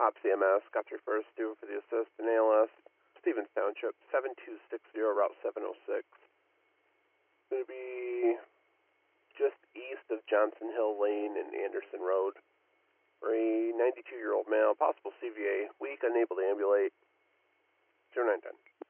Ops EMS, got 3 first due for the assist in ALS. Stevens Township, 7260, Route 706. Going to be just east of Johnson Hill Lane and Anderson Road. For a 92-year-old male, possible CVA, weak, unable to ambulate. 0910.